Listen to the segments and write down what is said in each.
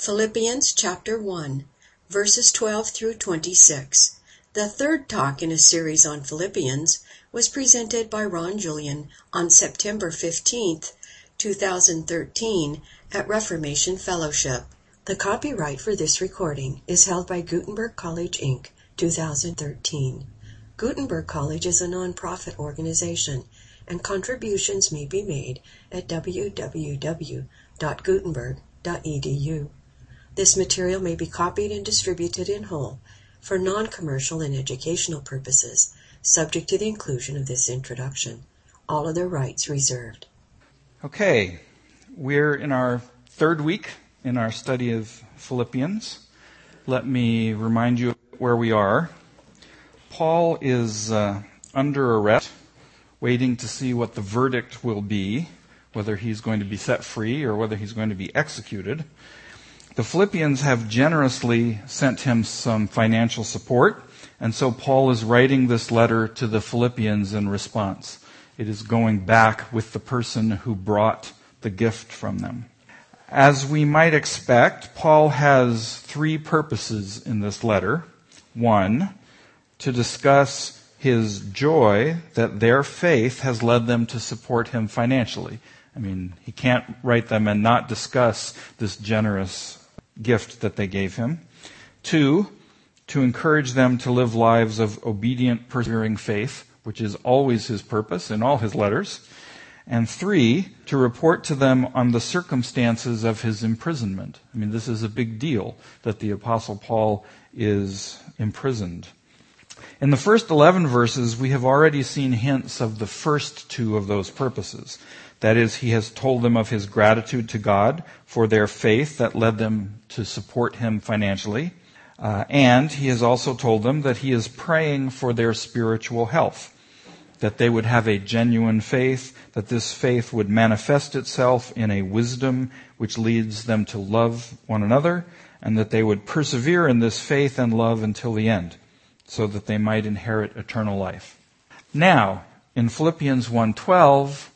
Philippians chapter 1, verses 12 through 26. The third talk in a series on Philippians was presented by Ron Julian on September 15th, 2013 at Reformation Fellowship. The copyright for this recording is held by Gutenberg College, Inc., 2013. Gutenberg College is a non-profit organization, and contributions may be made at www.gutenberg.edu. This material may be copied and distributed in whole for non-commercial and educational purposes, subject to the inclusion of this introduction. All other rights reserved. Okay, we're in our third week in our study of Philippians. Let me remind you where we are. Paul is under arrest, waiting to see what the verdict will be, whether he's going to be set free or whether he's going to be executed. The Philippians have generously sent him some financial support, and so Paul is writing this letter to the Philippians in response. It is going back with the person who brought the gift from them. As we might expect, Paul has three purposes in this letter. One, to discuss his joy that their faith has led them to support him financially. I mean, he can't write them and not discuss this generous gift that they gave him. Two, to encourage them to live lives of obedient, persevering faith, which is always his purpose in all his letters. And three, to report to them on the circumstances of his imprisonment. I mean, this is a big deal that the Apostle Paul is imprisoned. In the first 11 verses, we have already seen hints of the first two of those purposes. That is, he has told them of his gratitude to God for their faith that led them to support him financially. And he has also told them that he is praying for their spiritual health, that they would have a genuine faith, that this faith would manifest itself in a wisdom which leads them to love one another, and that they would persevere in this faith and love until the end, so that they might inherit eternal life. Now, in Philippians 1:12,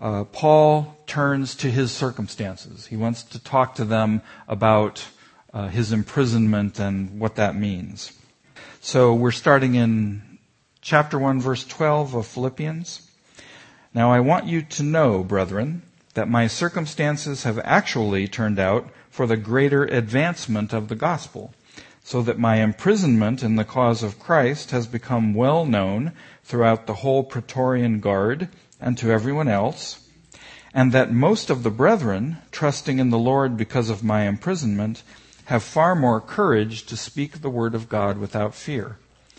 Paul turns to his circumstances. He wants to talk to them about his imprisonment and what that means. So we're starting in chapter 1, verse 12 of Philippians. Now I want you to know, brethren, that my circumstances have actually turned out for the greater advancement of the gospel, so that my imprisonment in the cause of Christ has become well known throughout the whole Praetorian Guard and to everyone else, and that most of the brethren, trusting in the Lord because of my imprisonment, have far more courage to speak the word of God without fear.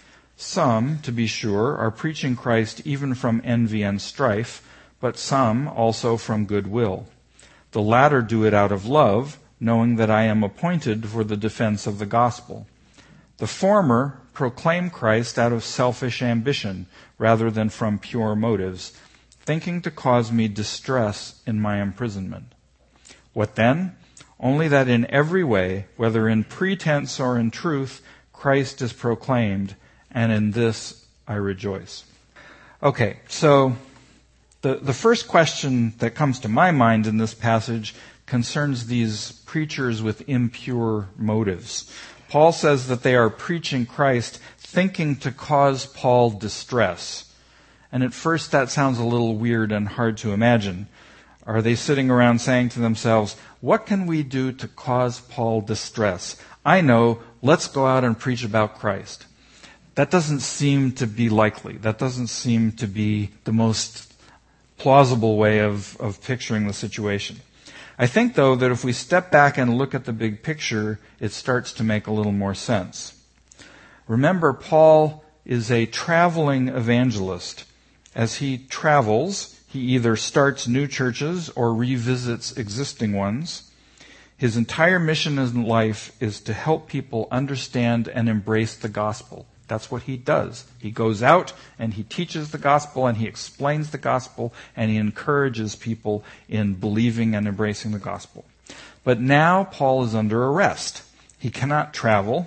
Some, to be sure, are preaching Christ even from envy and strife, but some also from good will. The latter do it out of love, knowing that I am appointed for the defense of the gospel. The former proclaim Christ out of selfish ambition rather than from pure motives, thinking to cause me distress in my imprisonment. What then? Only that in every way, whether in pretense or in truth, Christ is proclaimed, and in this I rejoice. Okay, so the first question that comes to my mind in this passage concerns these preachers with impure motives. Paul says that they are preaching Christ thinking to cause Paul distress. And at first that sounds a little weird and hard to imagine. Are they sitting around saying to themselves, what can we do to cause Paul distress? I know, let's go out and preach about Christ. That doesn't seem to be likely. That doesn't seem to be the most plausible way of picturing the situation. I think, though, that if we step back and look at the big picture, it starts to make a little more sense. Remember, Paul is a traveling evangelist. As he travels, he either starts new churches or revisits existing ones. His entire mission in life is to help people understand and embrace the gospel. That's what he does. He goes out and he teaches the gospel and he explains the gospel and he encourages people in believing and embracing the gospel. But now Paul is under arrest. He cannot travel.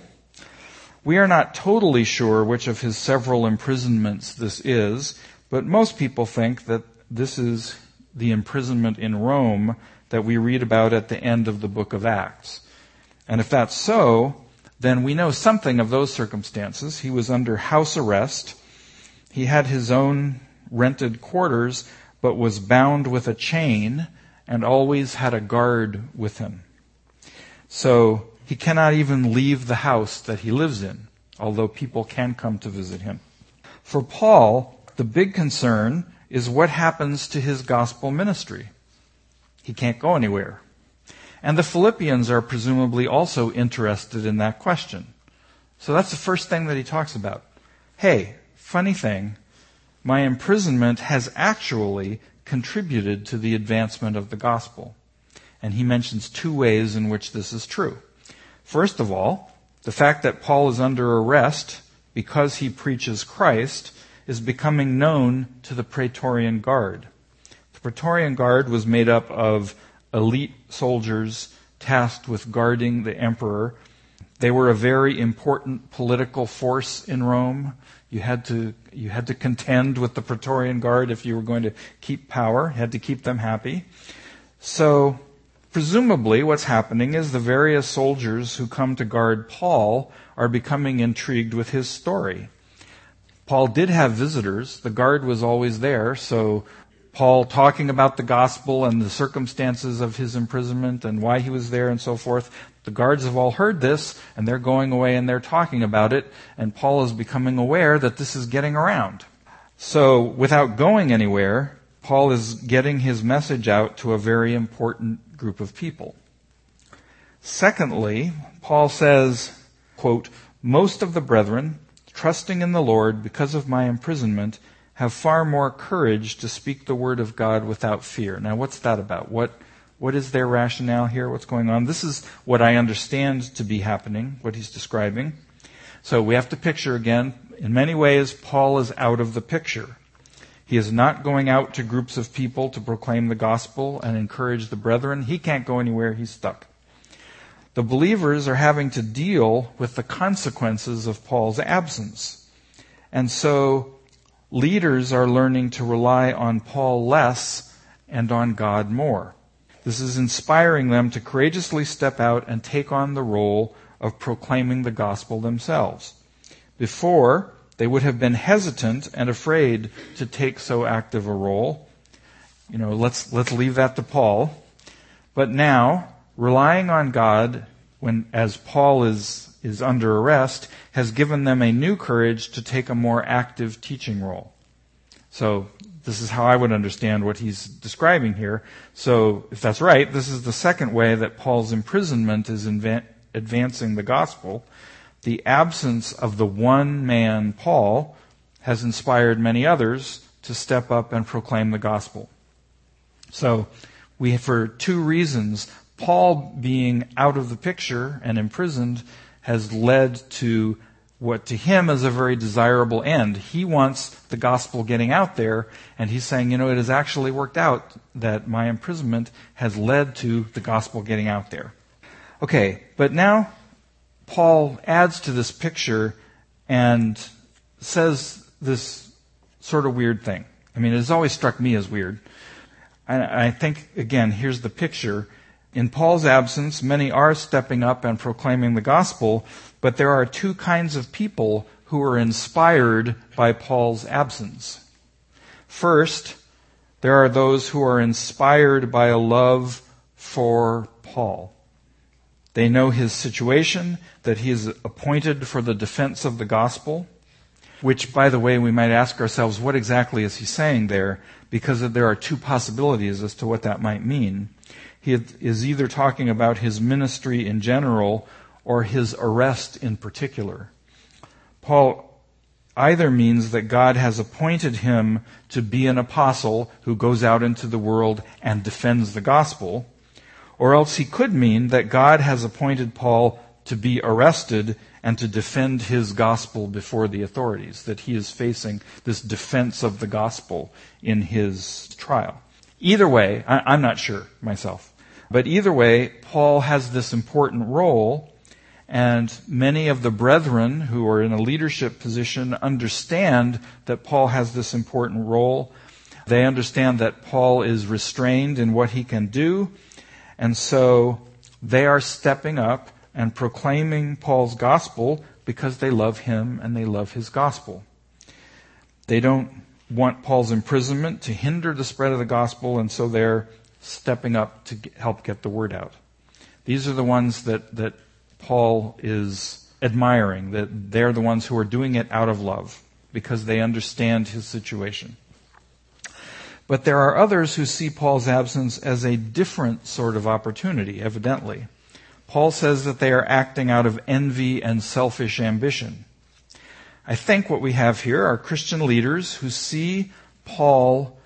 We are not totally sure which of his several imprisonments this is, but most people think that this is the imprisonment in Rome that we read about at the end of the book of Acts. And if that's so, then we know something of those circumstances. He was under house arrest. He had his own rented quarters, but was bound with a chain and always had a guard with him. So he cannot even leave the house that he lives in, although people can come to visit him. For Paul, the big concern is what happens to his gospel ministry. He can't go anywhere. And the Philippians are presumably also interested in that question. So that's the first thing that he talks about. Hey, funny thing, my imprisonment has actually contributed to the advancement of the gospel. And he mentions two ways in which this is true. First of all, the fact that Paul is under arrest because he preaches Christ is becoming known to the Praetorian Guard. The Praetorian Guard was made up of elite soldiers tasked with guarding the emperor. They were a very important political force in Rome. You had to contend with the Praetorian Guard if you were going to keep power. You had to keep them happy. So presumably what's happening is the various soldiers who come to guard Paul are becoming intrigued with his story. Paul did have visitors. The guard was always there, so Paul talking about the gospel and the circumstances of his imprisonment and why he was there and so forth. The guards have all heard this, and they're going away and they're talking about it, and Paul is becoming aware that this is getting around. So, without going anywhere, Paul is getting his message out to a very important group of people. Secondly, Paul says, quote, "Most of the brethren, trusting in the Lord because of my imprisonment, have far more courage to speak the word of God without fear." Now, what's that about? What is their rationale here? What's going on? This is what I understand to be happening, what he's describing. So we have to picture again, in many ways, Paul is out of the picture. He is not going out to groups of people to proclaim the gospel and encourage the brethren. He can't go anywhere. He's stuck. The believers are having to deal with the consequences of Paul's absence. And so leaders are learning to rely on Paul less and on God more. This is inspiring them to courageously step out and take on the role of proclaiming the gospel themselves. Before, they would have been hesitant and afraid to take so active a role. Let's leave that to Paul. But now, relying on God, as Paul is under arrest, has given them a new courage to take a more active teaching role. So this is how I would understand what he's describing here. So if that's right, this is the second way that Paul's imprisonment is advancing the gospel. The absence of the one man, Paul, has inspired many others to step up and proclaim the gospel. So for two reasons, Paul being out of the picture and imprisoned has led to what to him is a very desirable end. He wants the gospel getting out there, and he's saying, it has actually worked out that my imprisonment has led to the gospel getting out there. Okay, but now Paul adds to this picture and says this sort of weird thing. It has always struck me as weird. I think, again, here's the picture. In Paul's absence, many are stepping up and proclaiming the gospel, but there are two kinds of people who are inspired by Paul's absence. First, there are those who are inspired by a love for Paul. They know his situation, that he is appointed for the defense of the gospel, which, by the way, we might ask ourselves, what exactly is he saying there? Because there are two possibilities as to what that might mean. He is either talking about his ministry in general or his arrest in particular. Paul either means that God has appointed him to be an apostle who goes out into the world and defends the gospel, or else he could mean that God has appointed Paul to be arrested and to defend his gospel before the authorities, that he is facing this defense of the gospel in his trial. Either way, I'm not sure myself. But either way, Paul has this important role, and many of the brethren who are in a leadership position understand that Paul has this important role. They understand that Paul is restrained in what he can do, and so they are stepping up. and proclaiming Paul's gospel because they love him and they love his gospel. They don't want Paul's imprisonment to hinder the spread of the gospel, and so they're stepping up to help get the word out. These are the ones that Paul is admiring, that they're the ones who are doing it out of love because they understand his situation. But there are others who see Paul's absence as a different sort of opportunity, evidently. Paul says that they are acting out of envy and selfish ambition. I think what we have here are Christian leaders who see Paul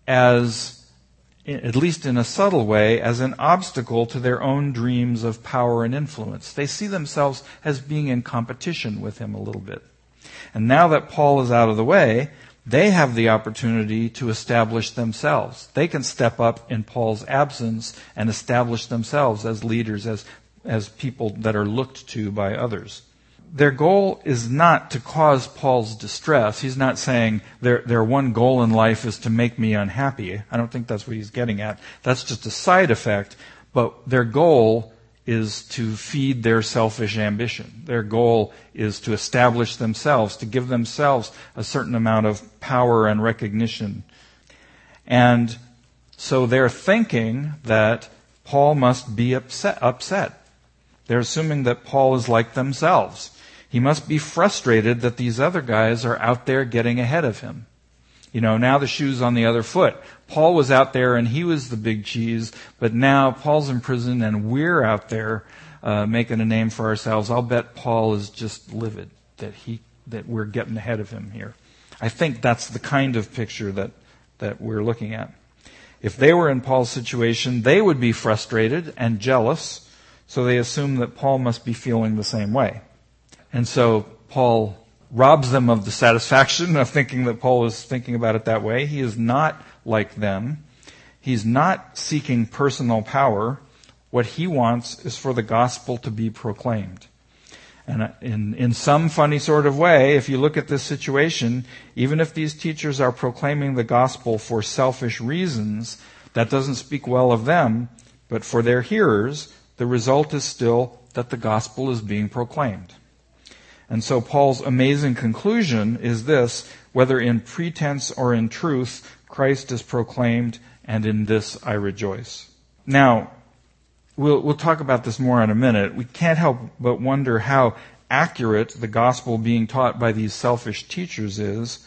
as, at least in a subtle way, as an obstacle to their own dreams of power and influence. They see themselves as being in competition with him a little bit. And now that Paul is out of the way, they have the opportunity to establish themselves. They can step up in Paul's absence and establish themselves as leaders, as people that are looked to by others. Their goal is not to cause Paul's distress. He's not saying their one goal in life is to make me unhappy. I don't think that's what he's getting at. That's just a side effect. But their goal is to feed their selfish ambition. Their goal is to establish themselves, to give themselves a certain amount of power and recognition. And so they're thinking that Paul must be upset. They're assuming that Paul is like themselves. He must be frustrated that these other guys are out there getting ahead of him. Now the shoe's on the other foot. Paul was out there and he was the big cheese, but now Paul's in prison and we're out there making a name for ourselves. I'll bet Paul is just livid that we're getting ahead of him here. I think that's the kind of picture that we're looking at. If they were in Paul's situation, they would be frustrated and jealous, so they assume that Paul must be feeling the same way. And so Paul robs them of the satisfaction of thinking that Paul is thinking about it that way. He is not like them. He's not seeking personal power. What he wants is for the gospel to be proclaimed. And in some funny sort of way, if you look at this situation, even if these teachers are proclaiming the gospel for selfish reasons, that doesn't speak well of them, but for their hearers, the result is still that the gospel is being proclaimed. And so Paul's amazing conclusion is this: whether in pretense or in truth, Christ is proclaimed, and in this I rejoice. Now, we'll talk about this more in a minute. We can't help but wonder how accurate the gospel being taught by these selfish teachers is.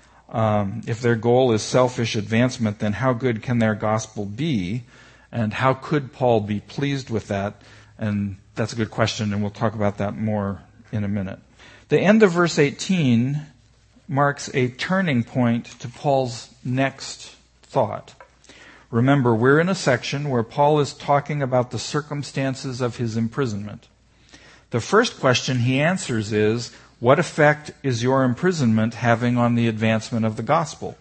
If their goal is selfish advancement, then how good can their gospel be? And how could Paul be pleased with that? And that's a good question, and we'll talk about that more in a minute. The end of verse 18 marks a turning point to Paul's next thought. Remember, we're in a section where Paul is talking about the circumstances of his imprisonment. The first question he answers is, what effect is your imprisonment having on the advancement of the gospel?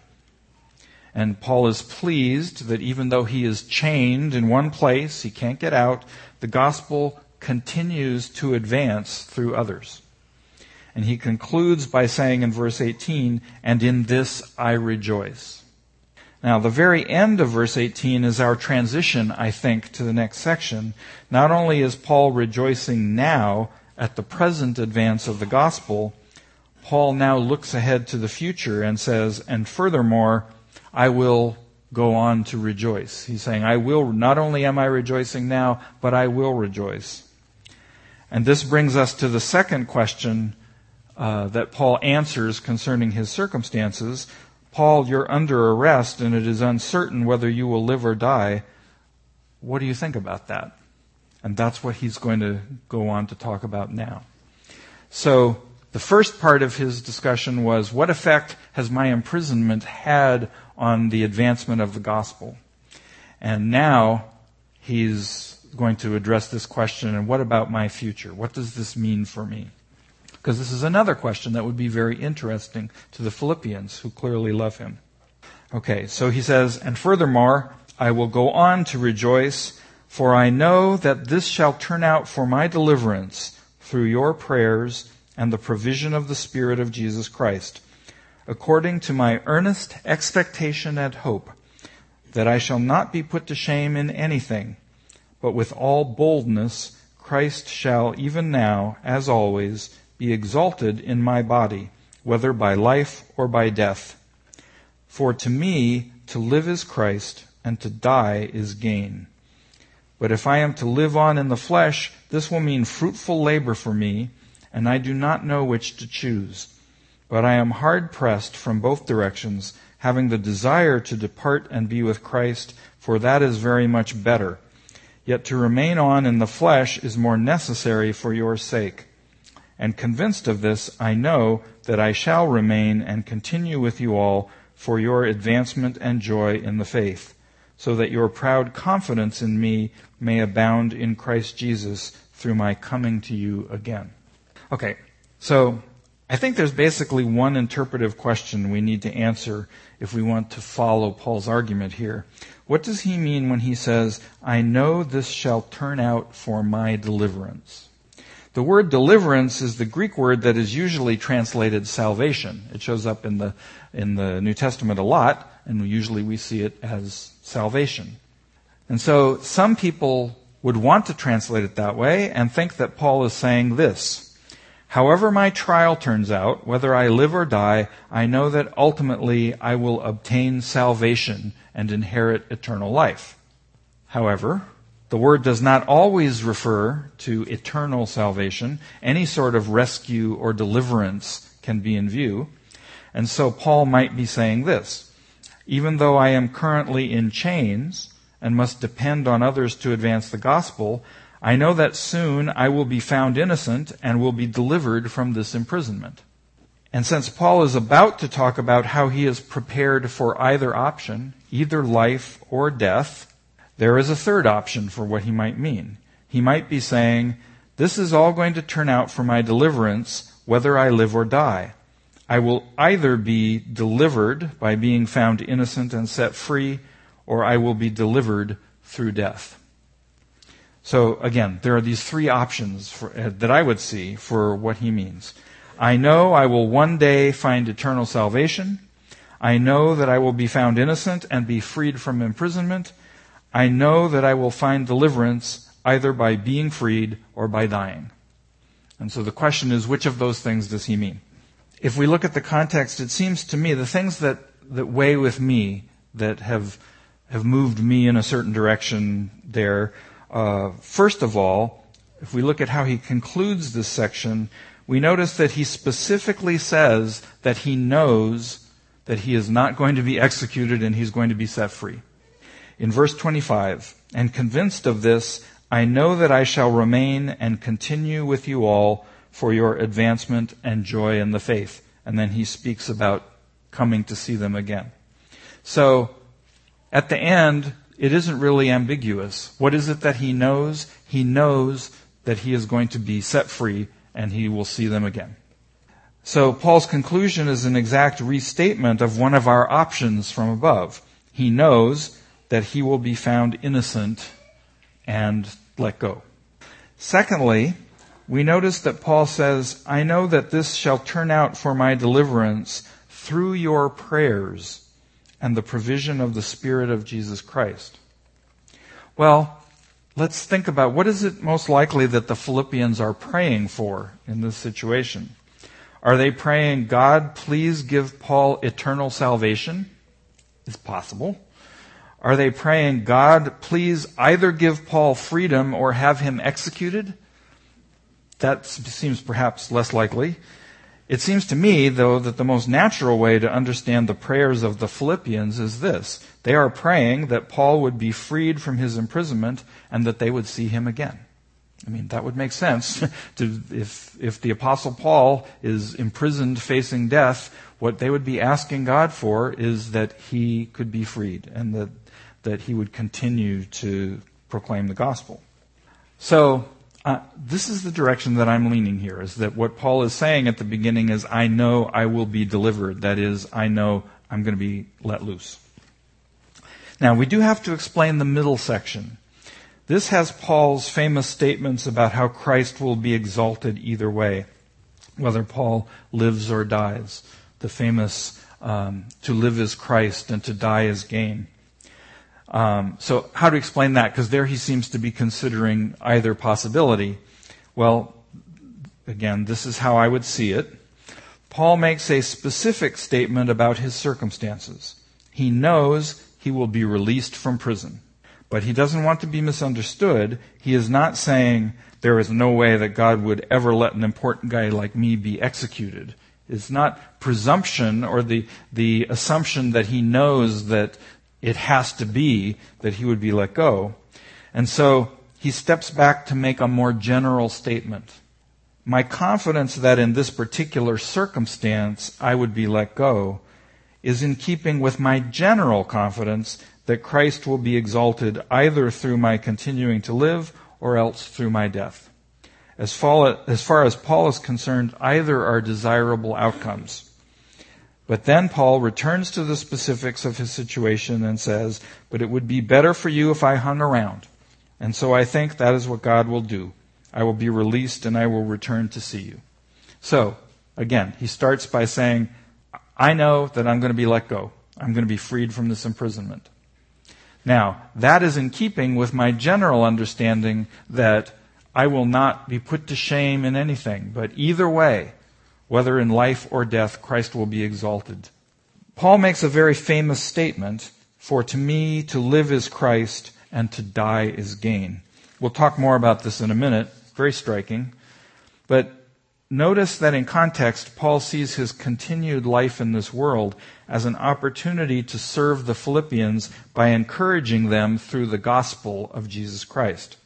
And Paul is pleased that even though he is chained in one place, he can't get out, the gospel continues to advance through others. And he concludes by saying in verse 18, and in this I rejoice. Now, the very end of verse 18 is our transition, I think, to the next section. Not only is Paul rejoicing now at the present advance of the gospel, Paul now looks ahead to the future and says, and furthermore, I will go on to rejoice. He's saying, not only am I rejoicing now, but I will rejoice. And this brings us to the second question that Paul answers concerning his circumstances. Paul, you're under arrest and it is uncertain whether you will live or die. What do you think about that? And that's what he's going to go on to talk about now. So the first part of his discussion was, what effect has my imprisonment had on the advancement of the gospel? And now he's going to address this question, and what about my future? What does this mean for me? Because this is another question that would be very interesting to the Philippians, who clearly love him. Okay, so he says, and furthermore, I will go on to rejoice, for I know that this shall turn out for my deliverance through your prayers and the provision of the Spirit of Jesus Christ, according to my earnest expectation and hope, that I shall not be put to shame in anything, but with all boldness Christ shall even now, as always, be exalted in my body, whether by life or by death. For to me to live is Christ, and to die is gain. But if I am to live on in the flesh, this will mean fruitful labor for me, and I do not know which to choose. But I am hard-pressed from both directions, having the desire to depart and be with Christ, for that is very much better. Yet to remain on in the flesh is more necessary for your sake. And convinced of this, I know that I shall remain and continue with you all for your advancement and joy in the faith, so that your proud confidence in me may abound in Christ Jesus through my coming to you again. Okay, so I think there's basically one interpretive question we need to answer if we want to follow Paul's argument here. What does he mean when he says, I know this shall turn out for my deliverance? The word deliverance is the Greek word that is usually translated salvation. It shows up in the New Testament a lot, and usually we see it as salvation. And so some people would want to translate it that way and think that Paul is saying this: however my trial turns out, whether I live or die, I know that ultimately I will obtain salvation and inherit eternal life. However, the word does not always refer to eternal salvation. Any sort of rescue or deliverance can be in view. And so Paul might be saying this: even though I am currently in chains and must depend on others to advance the gospel, I know that soon I will be found innocent and will be delivered from this imprisonment. And since Paul is about to talk about how he is prepared for either option, either life or death, there is a third option for what he might mean. He might be saying, this is all going to turn out for my deliverance, whether I live or die. I will either be delivered by being found innocent and set free, or I will be delivered through death. So again, there are these three options that I would see for what he means. I know I will one day find eternal salvation. I know that I will be found innocent and be freed from imprisonment. I know that I will find deliverance either by being freed or by dying. And so the question is, which of those things does he mean? If we look at the context, it seems to me the things that weigh with me, that have moved me in a certain direction there, first of all, if we look at how he concludes this section, we notice that he specifically says that he knows that he is not going to be executed and he's going to be set free. In verse 25, and convinced of this, I know that I shall remain and continue with you all for your advancement and joy in the faith. And then he speaks about coming to see them again. So, at the end, it isn't really ambiguous. What is it that he knows? He knows that he is going to be set free and he will see them again. So Paul's conclusion is an exact restatement of one of our options from above. He knows that he will be found innocent and let go. Secondly, we notice that Paul says, I know that this shall turn out for my deliverance through your prayers and the provision of the Spirit of Jesus Christ. Well, let's think about what is it most likely that the Philippians are praying for in this situation. Are they praying, God, please give Paul eternal salvation? It's possible. Are they praying, God, please either give Paul freedom or have him executed? That seems perhaps less likely. It seems to me, though, that the most natural way to understand the prayers of the Philippians is this. They are praying that Paul would be freed from his imprisonment and that they would see him again. I mean, that would make sense. If the Apostle Paul is imprisoned facing death, what they would be asking God for is that he could be freed and that he would continue to proclaim the gospel. So, this is the direction that I'm leaning here, is that what Paul is saying at the beginning is, I know I will be delivered. That is, I know I'm going to be let loose. Now, we do have to explain the middle section. This has Paul's famous statements about how Christ will be exalted either way, whether Paul lives or dies. The famous, to live is Christ and to die is gain. So how to explain that? Because there he seems to be considering either possibility. Well, again, this is how I would see it. Paul makes a specific statement about his circumstances. He knows he will be released from prison. But he doesn't want to be misunderstood. He is not saying there is no way that God would ever let an important guy like me be executed. It's not presumption or the assumption that he knows that it has to be that he would be let go. And so he steps back to make a more general statement. My confidence that in this particular circumstance I would be let go is in keeping with my general confidence that Christ will be exalted either through my continuing to live or else through my death. As far as Paul is concerned, either are desirable outcomes. But then Paul returns to the specifics of his situation and says, but it would be better for you if I hung around. And so I think that is what God will do. I will be released and I will return to see you. So, again, he starts by saying, I know that I'm going to be let go. I'm going to be freed from this imprisonment. Now, that is in keeping with my general understanding that I will not be put to shame in anything. But either way, whether in life or death, Christ will be exalted. Paul makes a very famous statement, for to me to live is Christ and to die is gain. We'll talk more about this in a minute. Very striking. But notice that in context, Paul sees his continued life in this world as an opportunity to serve the Philippians by encouraging them through the gospel of Jesus Christ.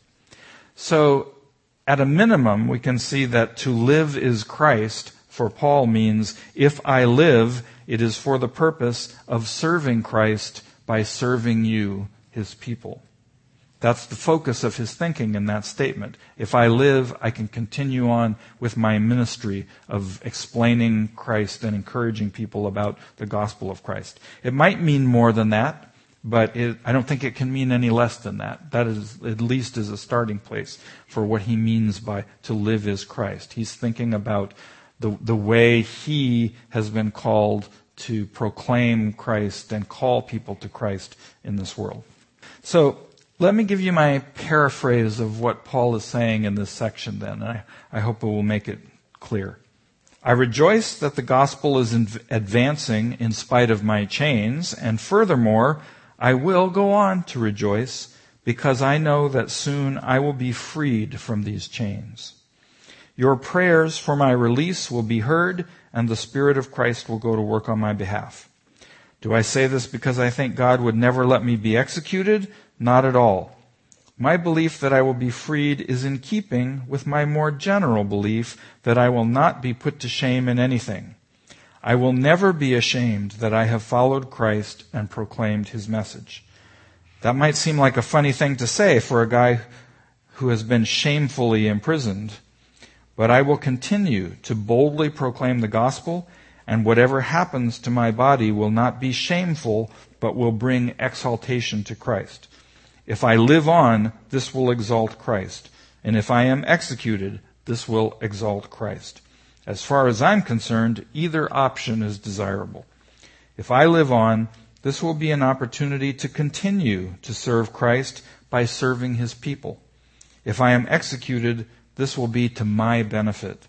So, at a minimum, we can see that to live is Christ for Paul means if I live, it is for the purpose of serving Christ by serving you, his people. That's the focus of his thinking in that statement. If I live, I can continue on with my ministry of explaining Christ and encouraging people about the gospel of Christ. It might mean more than that, but I don't think it can mean any less than that. That is, at least, is a starting place for what he means by to live is Christ. He's thinking about the way he has been called to proclaim Christ and call people to Christ in this world. So, let me give you my paraphrase of what Paul is saying in this section then. I hope it will make it clear. I rejoice that the gospel is advancing in spite of my chains, and furthermore, I will go on to rejoice because I know that soon I will be freed from these chains. Your prayers for my release will be heard, and the Spirit of Christ will go to work on my behalf. Do I say this because I think God would never let me be executed? Not at all. My belief that I will be freed is in keeping with my more general belief that I will not be put to shame in anything. I will never be ashamed that I have followed Christ and proclaimed his message. That might seem like a funny thing to say for a guy who has been shamefully imprisoned, but I will continue to boldly proclaim the gospel, and whatever happens to my body will not be shameful, but will bring exaltation to Christ. If I live on, this will exalt Christ. And if I am executed, this will exalt Christ. As far as I'm concerned, either option is desirable. If I live on, this will be an opportunity to continue to serve Christ by serving his people. If I am executed, this will be to my benefit.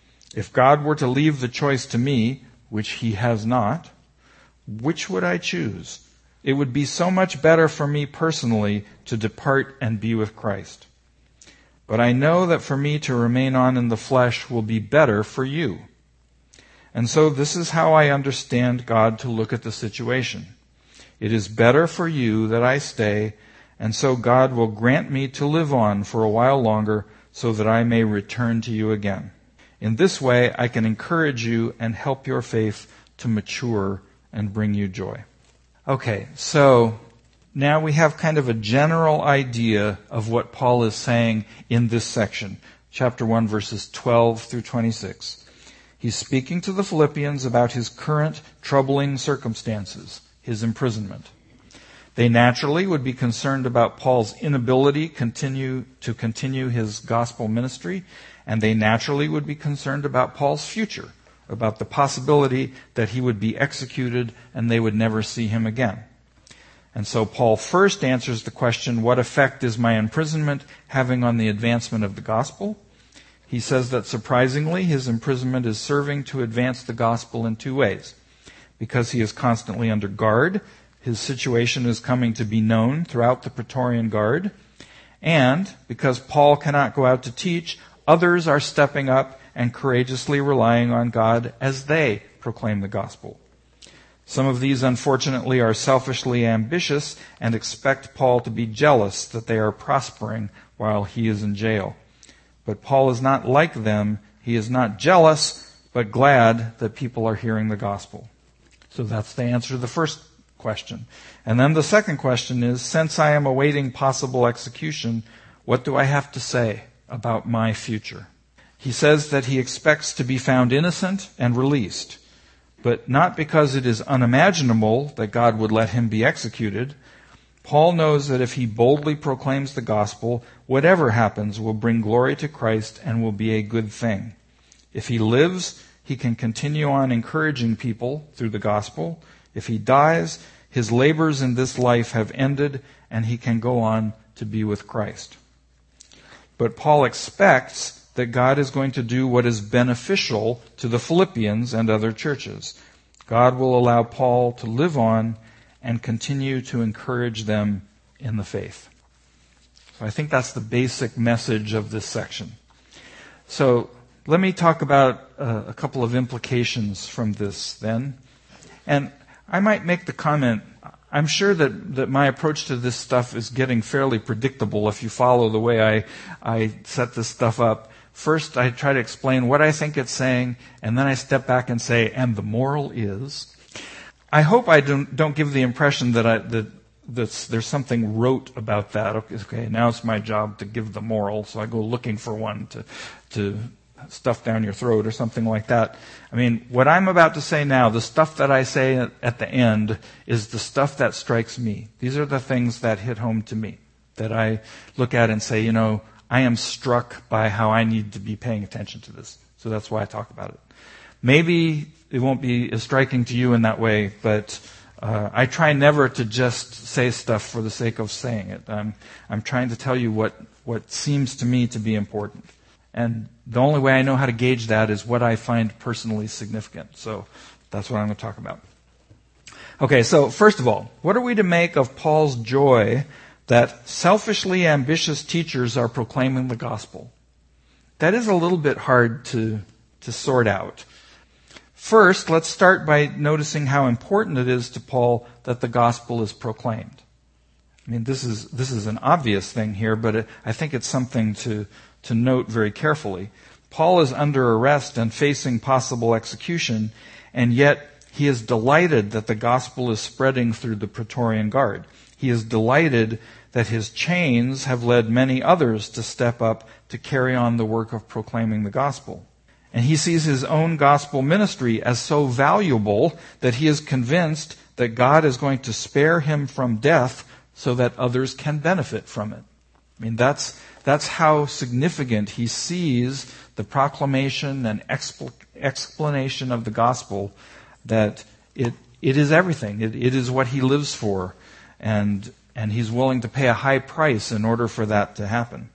If God were to leave the choice to me, which he has not, which would I choose? It would be so much better for me personally to depart and be with Christ. But I know that for me to remain on in the flesh will be better for you. And so this is how I understand God to look at the situation. It is better for you that I stay, and so God will grant me to live on for a while longer so that I may return to you again. In this way, I can encourage you and help your faith to mature and bring you joy. Okay, so now we have kind of a general idea of what Paul is saying in this section, chapter 1, verses 12 through 26. He's speaking to the Philippians about his current troubling circumstances, his imprisonment. They naturally would be concerned about Paul's inability to continue his gospel ministry, and they naturally would be concerned about Paul's future, about the possibility that he would be executed and they would never see him again. And so Paul first answers the question, what effect is my imprisonment having on the advancement of the gospel? He says that surprisingly, his imprisonment is serving to advance the gospel in two ways. Because he is constantly under guard, his situation is coming to be known throughout the Praetorian Guard. And because Paul cannot go out to teach, others are stepping up and courageously relying on God as they proclaim the gospel. Some of these, unfortunately, are selfishly ambitious and expect Paul to be jealous that they are prospering while he is in jail. But Paul is not like them. He is not jealous, but glad that people are hearing the gospel. So that's the answer to the first question. And then the second question is, since I am awaiting possible execution, what do I have to say about my future? He says that he expects to be found innocent and released, but not because it is unimaginable that God would let him be executed. Paul knows that if he boldly proclaims the gospel, whatever happens will bring glory to Christ and will be a good thing. If he lives, he can continue on encouraging people through the gospel. If he dies, his labors in this life have ended and he can go on to be with Christ. But Paul expects that God is going to do what is beneficial to the Philippians and other churches. God will allow Paul to live on and continue to encourage them in the faith. So I think that's the basic message of this section. So let me talk about a couple of implications from this then. And I might make the comment, I'm sure that my approach to this stuff is getting fairly predictable if you follow the way I set this stuff up. First, I try to explain what I think it's saying, and then I step back and say, and the moral is. I hope I don't give the impression that there's something rote about that. Okay, now it's my job to give the moral, so I go looking for one to stuff down your throat or something like that. I mean, what I'm about to say now, the stuff that I say at the end, is the stuff that strikes me. These are the things that hit home to me, that I look at and say, I am struck by how I need to be paying attention to this. So that's why I talk about it. Maybe it won't be as striking to you in that way, but I try never to just say stuff for the sake of saying it. I'm trying to tell you what seems to me to be important. And the only way I know how to gauge that is what I find personally significant. So that's what I'm going to talk about. Okay, so first of all, what are we to make of Paul's joy that selfishly ambitious teachers are proclaiming the gospel? That is a little bit hard to sort out. First, let's start by noticing how important it is to Paul that the gospel is proclaimed. I mean, this is an obvious thing here, but I think it's something to note very carefully. Paul is under arrest and facing possible execution, and yet he is delighted that the gospel is spreading through the Praetorian Guard. He is delighted that his chains have led many others to step up to carry on the work of proclaiming the gospel. And he sees his own gospel ministry as so valuable that he is convinced that God is going to spare him from death so that others can benefit from it. I mean, that's how significant he sees the proclamation and explanation of the gospel, that it is everything. It is what he lives for, and he's willing to pay a high price in order for that to happen.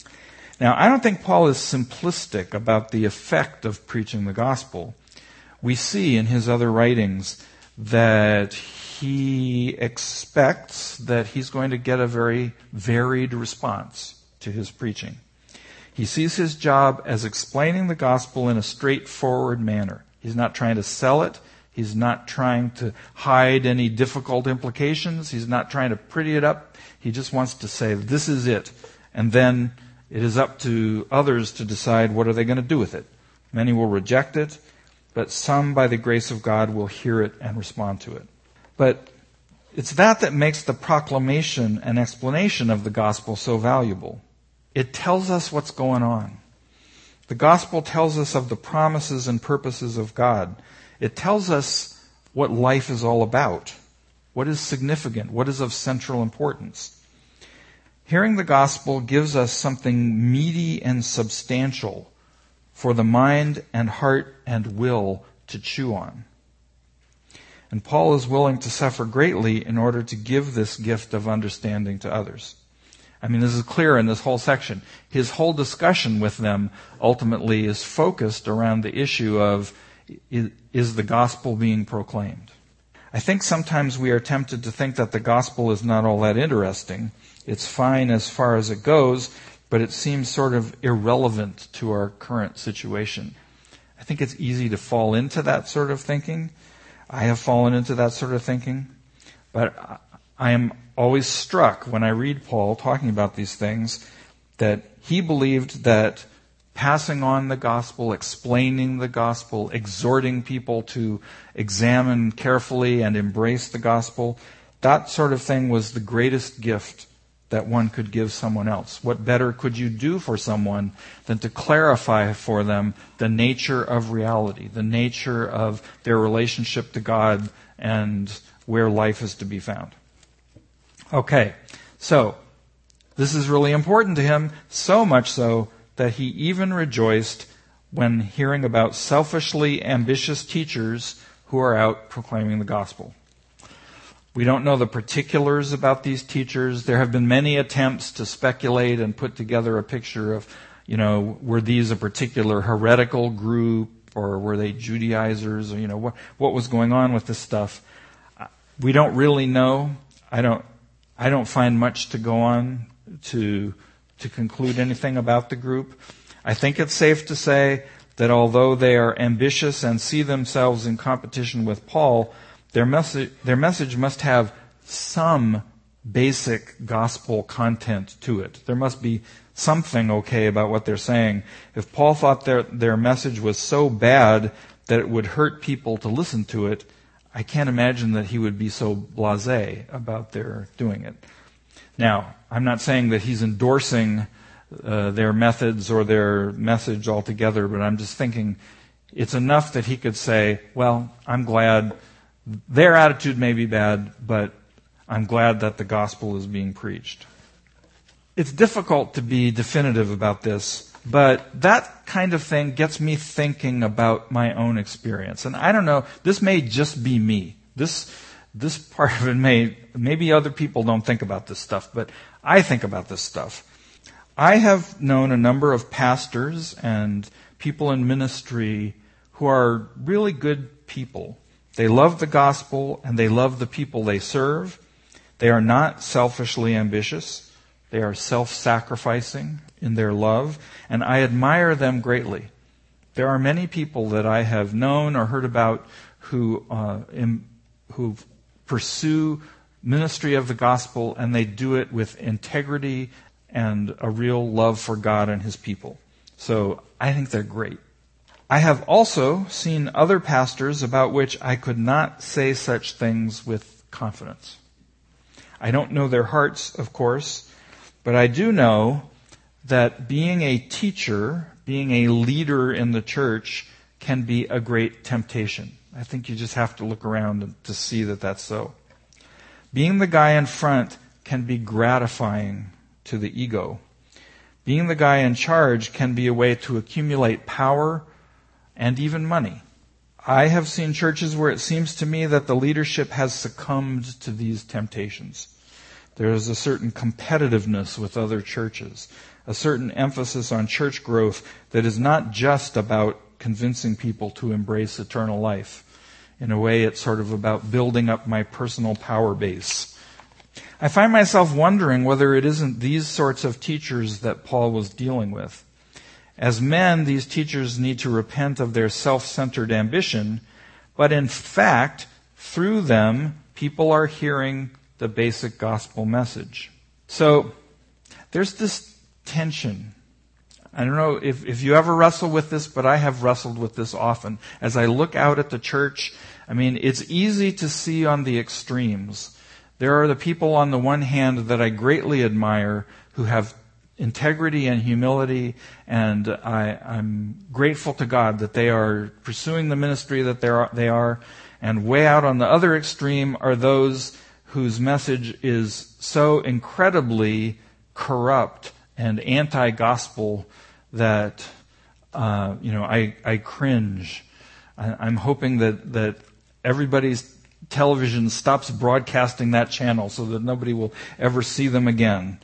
Now, I don't think Paul is simplistic about the effect of preaching the gospel. We see in his other writings that he expects that he's going to get a very varied response to his preaching. He sees his job as explaining the gospel in a straightforward manner. He's not trying to sell it. He's not trying to hide any difficult implications. He's not trying to pretty it up. He just wants to say, this is it. And then it is up to others to decide what are they going to do with it. Many will reject it, but some, by the grace of God, will hear it and respond to it. But it's that makes the proclamation and explanation of the gospel so valuable. It tells us what's going on. The gospel tells us of the promises and purposes of God. It tells us what life is all about, what is significant, what is of central importance. Hearing the gospel gives us something meaty and substantial for the mind and heart and will to chew on. And Paul is willing to suffer greatly in order to give this gift of understanding to others. I mean, this is clear in this whole section. His whole discussion with them ultimately is focused around the issue of, is the gospel being proclaimed? I think sometimes we are tempted to think that the gospel is not all that interesting. It's fine as far as it goes, but it seems sort of irrelevant to our current situation. I think it's easy to fall into that sort of thinking. I have fallen into that sort of thinking. But I am always struck when I read Paul talking about these things that he believed that passing on the gospel, explaining the gospel, exhorting people to examine carefully and embrace the gospel, that sort of thing was the greatest gift that one could give someone else. What better could you do for someone than to clarify for them the nature of reality, the nature of their relationship to God and where life is to be found? Okay, so this is really important to him, so much so that he even rejoiced when hearing about selfishly ambitious teachers who are out proclaiming the gospel. We don't know the particulars about these teachers. There have been many attempts to speculate and put together a picture of, were these a particular heretical group or were they Judaizers or, what was going on with this stuff. We don't really know. I don't find much to go on to conclude anything about the group. I think it's safe to say that although they are ambitious and see themselves in competition with Paul, their message must have some basic gospel content to it. There must be something okay about what they're saying. If Paul thought their message was so bad that it would hurt people to listen to it, I can't imagine that he would be so blasé about their doing it. Now, I'm not saying that he's endorsing their methods or their message altogether, but I'm just thinking it's enough that he could say, well, I'm glad their attitude may be bad, but I'm glad that the gospel is being preached. It's difficult to be definitive about this, but that kind of thing gets me thinking about my own experience. And I don't know, this may just be me. This part of it maybe other people don't think about this stuff, but I think about this stuff. I have known a number of pastors and people in ministry who are really good people. They love the gospel and they love the people they serve. They are not selfishly ambitious. They are self-sacrificing in their love, and I admire them greatly. There are many people that I have known or heard about who pursue ministry of the gospel, and they do it with integrity and a real love for God and His people. So I think they're great. I have also seen other pastors about which I could not say such things with confidence. I don't know their hearts, of course, but I do know that being a teacher, being a leader in the church, can be a great temptation. I think you just have to look around to see that that's so. Being the guy in front can be gratifying to the ego. Being the guy in charge can be a way to accumulate power and even money. I have seen churches where it seems to me that the leadership has succumbed to these temptations. There is a certain competitiveness with other churches, a certain emphasis on church growth that is not just about convincing people to embrace eternal life. In a way, it's sort of about building up my personal power base. I find myself wondering whether it isn't these sorts of teachers that Paul was dealing with. As men, these teachers need to repent of their self-centered ambition, but in fact, through them, people are hearing the basic gospel message. So, there's this tension. I don't know if you ever wrestle with this, but I have wrestled with this often. As I look out at the church, it's easy to see on the extremes. There are the people on the one hand that I greatly admire who have integrity and humility, and I'm grateful to God that they are pursuing the ministry that they are. And way out on the other extreme are those whose message is so incredibly corrupt and anti-gospel that I cringe. I'm hoping that everybody's television stops broadcasting that channel so that nobody will ever see them again.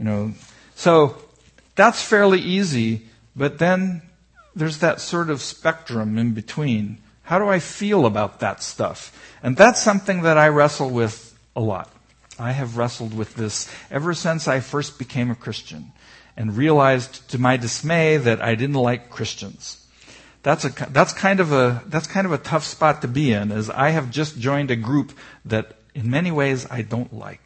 So that's fairly easy, but then there's that sort of spectrum in between. How do I feel about that stuff? And that's something that I wrestle with a lot. I have wrestled with this ever since I first became a Christian and realized to my dismay that I didn't like Christians. That's kind of a tough spot to be in, as I have just joined a group that in many ways I don't like.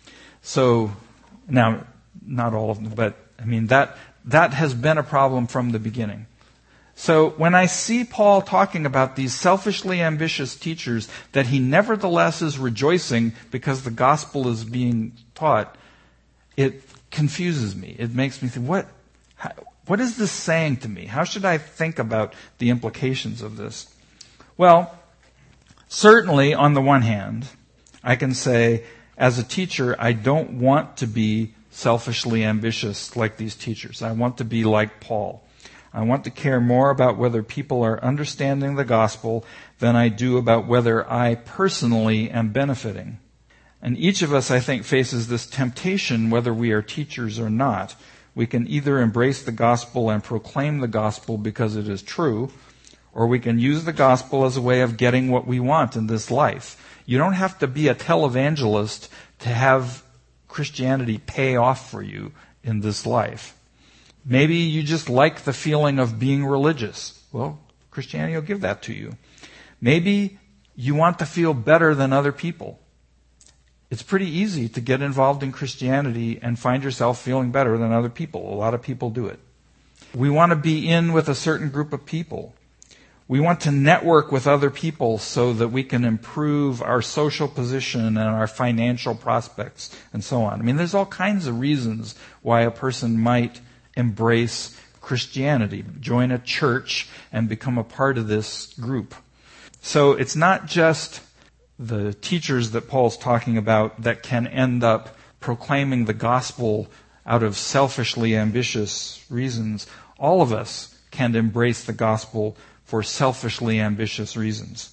So now, not all of them, but I mean that has been a problem from the beginning. So when I see Paul talking about these selfishly ambitious teachers that he nevertheless is rejoicing because the gospel is being taught, it confuses me. It makes me think, what is this saying to me? How should I think about the implications of this? Well, certainly on the one hand, I can say, as a teacher, I don't want to be selfishly ambitious like these teachers. I want to be like Paul. I want to care more about whether people are understanding the gospel than I do about whether I personally am benefiting. And each of us, I think, faces this temptation whether we are teachers or not. We can either embrace the gospel and proclaim the gospel because it is true, or we can use the gospel as a way of getting what we want in this life. You don't have to be a televangelist to have Christianity pay off for you in this life. Maybe you just like the feeling of being religious. Well, Christianity will give that to you. Maybe you want to feel better than other people. It's pretty easy to get involved in Christianity and find yourself feeling better than other people. A lot of people do it. We want to be in with a certain group of people. We want to network with other people so that we can improve our social position and our financial prospects and so on. I mean, there's all kinds of reasons why a person might embrace Christianity, join a church, and become a part of this group. So it's not just the teachers that Paul's talking about that can end up proclaiming the gospel out of selfishly ambitious reasons. All of us can embrace the gospel for selfishly ambitious reasons.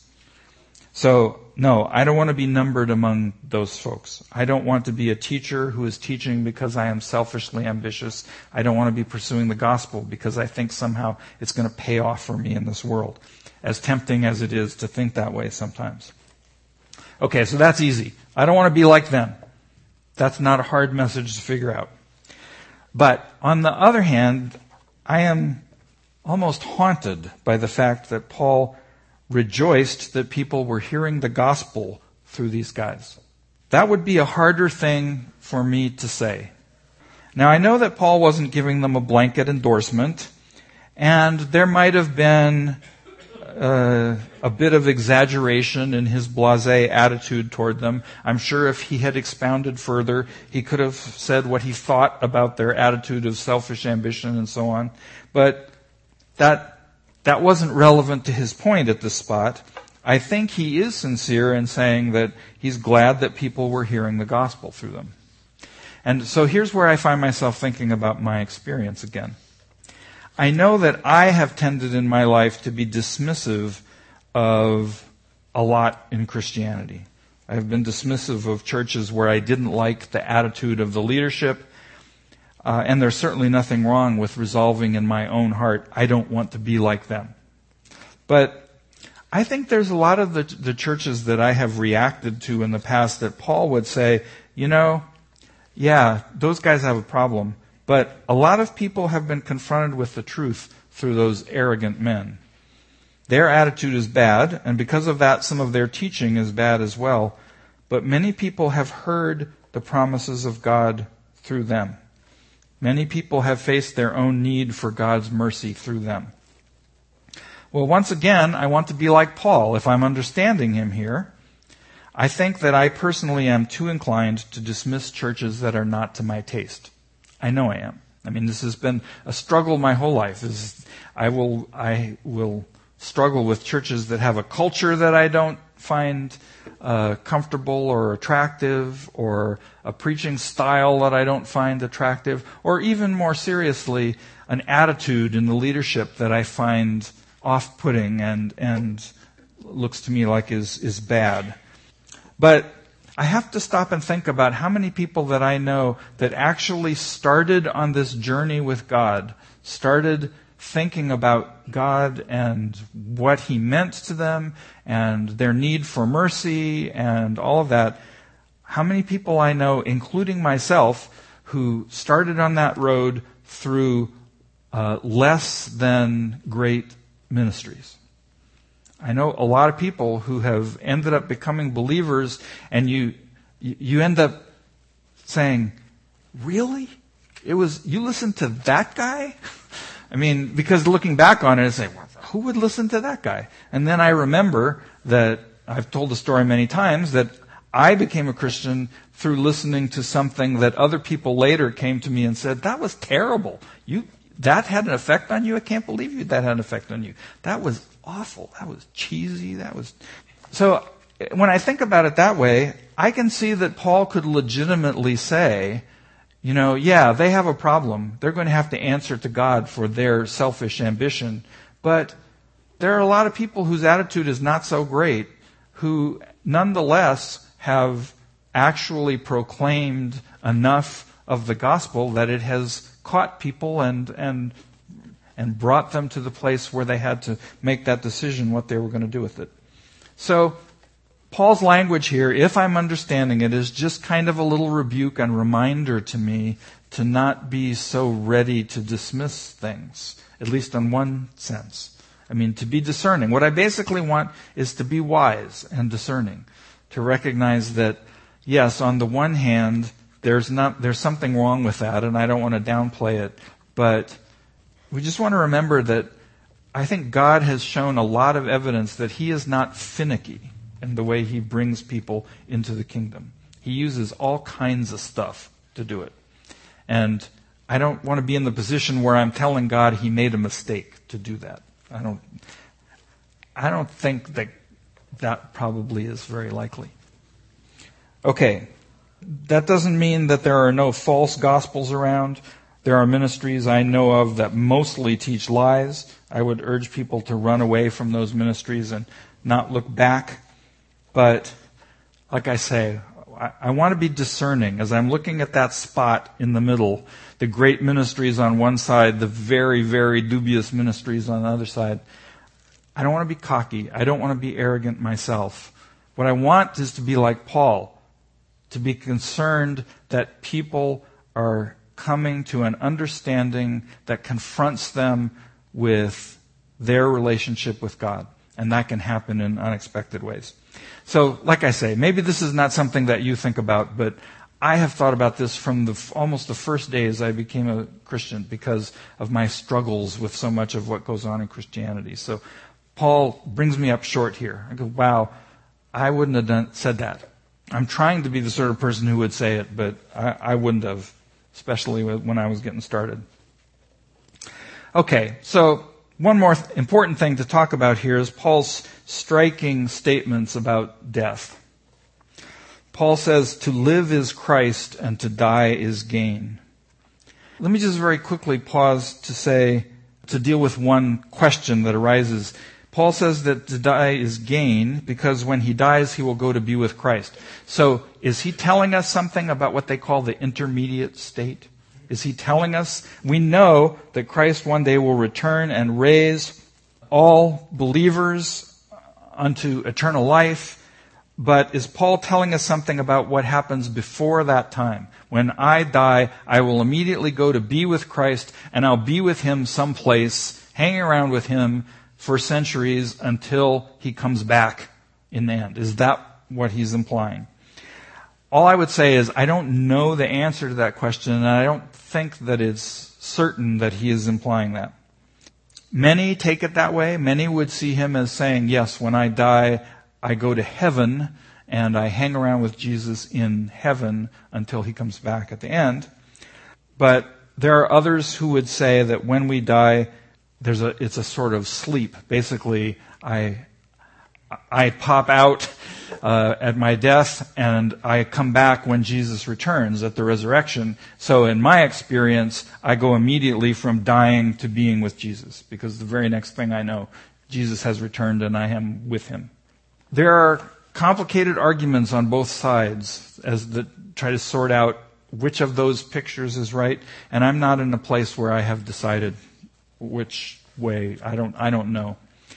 So, no, I don't want to be numbered among those folks. I don't want to be a teacher who is teaching because I am selfishly ambitious. I don't want to be pursuing the gospel because I think somehow it's going to pay off for me in this world, as tempting as it is to think that way sometimes. Okay, so that's easy. I don't want to be like them. That's not a hard message to figure out. But on the other hand, I am almost haunted by the fact that Paul rejoiced that people were hearing the gospel through these guys. That would be a harder thing for me to say. Now, I know that Paul wasn't giving them a blanket endorsement, and there might have been a bit of exaggeration in his blasé attitude toward them. I'm sure if he had expounded further, he could have said what he thought about their attitude of selfish ambition and so on. But that wasn't relevant to his point at this spot. I think he is sincere in saying that he's glad that people were hearing the gospel through them. And so here's where I find myself thinking about my experience again. I know that I have tended in my life to be dismissive of a lot in Christianity. I have been dismissive of churches where I didn't like the attitude of the leadership, and there's certainly nothing wrong with resolving in my own heart, I don't want to be like them. But I think there's a lot of the churches that I have reacted to in the past that Paul would say, yeah, those guys have a problem. But a lot of people have been confronted with the truth through those arrogant men. Their attitude is bad, and because of that, some of their teaching is bad as well. But many people have heard the promises of God through them. Many people have faced their own need for God's mercy through them. Well, once again, I want to be like Paul, if I'm understanding him here. I think that I personally am too inclined to dismiss churches that are not to my taste. I know I am. I mean, this has been a struggle my whole life. I will struggle with churches that have a culture that I don't find comfortable or attractive, or a preaching style that I don't find attractive, or even more seriously, an attitude in the leadership that I find off-putting and looks to me like is bad. But I have to stop and think about how many people that I know that actually started on this journey with God, started thinking about God and what He meant to them and their need for mercy and all of that. How many people I know, including myself, who started on that road through less than great ministries. I know a lot of people who have ended up becoming believers, and you end up saying, "Really? You listened to that guy?" I mean, because looking back on it, I say, well, who would listen to that guy? And then I remember that I've told the story many times that I became a Christian through listening to something that other people later came to me and said, "That was terrible. That had an effect on you? I can't believe that had an effect on you. That was awful. That was cheesy. So when I think about it that way, I can see that Paul could legitimately say, yeah, they have a problem. They're going to have to answer to God for their selfish ambition. But there are a lot of people whose attitude is not so great, who nonetheless have actually proclaimed enough of the gospel that it has caught people and brought them to the place where they had to make that decision what they were going to do with it. So Paul's language here, if I'm understanding it, is just kind of a little rebuke and reminder to me to not be so ready to dismiss things, at least in one sense. I mean, to be discerning. What I basically want is to be wise and discerning, to recognize that, yes, on the one hand, there's something wrong with that, and I don't want to downplay it, but we just want to remember that I think God has shown a lot of evidence that He is not finicky in the way He brings people into the kingdom. He uses all kinds of stuff to do it. And I don't want to be in the position where I'm telling God He made a mistake to do that. I don't think that probably is very likely. Okay. That doesn't mean that there are no false gospels around. There are ministries I know of that mostly teach lies. I would urge people to run away from those ministries and not look back. But, like I say, I want to be discerning as I'm looking at that spot in the middle, the great ministries on one side, the very, very dubious ministries on the other side. I don't want to be cocky. I don't want to be arrogant myself. What I want is to be like Paul, to be concerned that people are coming to an understanding that confronts them with their relationship with God. And that can happen in unexpected ways. So, like I say, maybe this is not something that you think about, but I have thought about this from almost the first days I became a Christian because of my struggles with so much of what goes on in Christianity. So Paul brings me up short here. I go, wow, I wouldn't have said that. I'm trying to be the sort of person who would say it, but I wouldn't have, especially when I was getting started. Okay, so one more important thing to talk about here is Paul's striking statements about death. Paul says, to live is Christ and to die is gain. Let me just very quickly pause to deal with one question that arises. Paul says that to die is gain because when he dies, he will go to be with Christ. So is he telling us something about what they call the intermediate state? Is he telling us? We know that Christ one day will return and raise all believers unto eternal life. But is Paul telling us something about what happens before that time? When I die, I will immediately go to be with Christ, and I'll be with Him someplace, hanging around with Him for centuries until He comes back in the end. Is that what he's implying? All I would say is I don't know the answer to that question, and I don't think that it's certain that he is implying that. Many take it that way. Many would see him as saying, yes, when I die, I go to heaven, and I hang around with Jesus in heaven until He comes back at the end. But there are others who would say that when we die, it's a sort of sleep. Basically, I pop out at my death, and I come back when Jesus returns at the resurrection. So in my experience, I go immediately from dying to being with Jesus, because the very next thing I know, Jesus has returned and I am with Him. There are complicated arguments on both sides try to sort out which of those pictures is right, and I'm not in a place where I have decided which way. I don't know.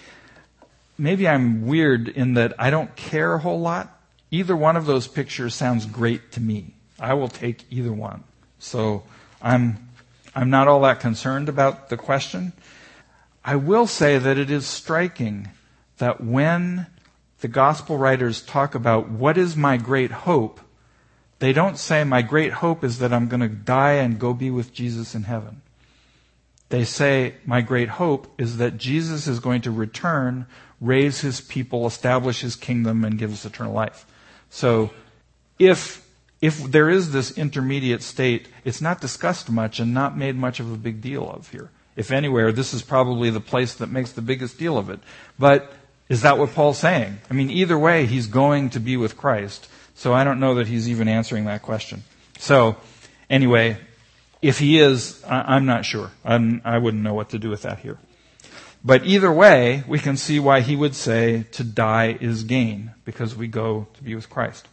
Maybe I'm weird in that I don't care a whole lot. Either one of those pictures sounds great to me. I will take either one. So I'm not all that concerned about the question. I will say that it is striking that when the gospel writers talk about what is my great hope, they don't say my great hope is that I'm going to die and go be with Jesus in heaven. They say my great hope is that Jesus is going to return, raise his people, establish his kingdom, and give us eternal life. So if there is this intermediate state, it's not discussed much and not made much of a big deal of here. If anywhere, this is probably the place that makes the biggest deal of it. But is that what Paul's saying? I mean, either way, he's going to be with Christ. So I don't know that he's even answering that question. So anyway, if he is, I'm not sure. I wouldn't know what to do with that here. But either way, we can see why he would say to die is gain, because we go to be with Christ.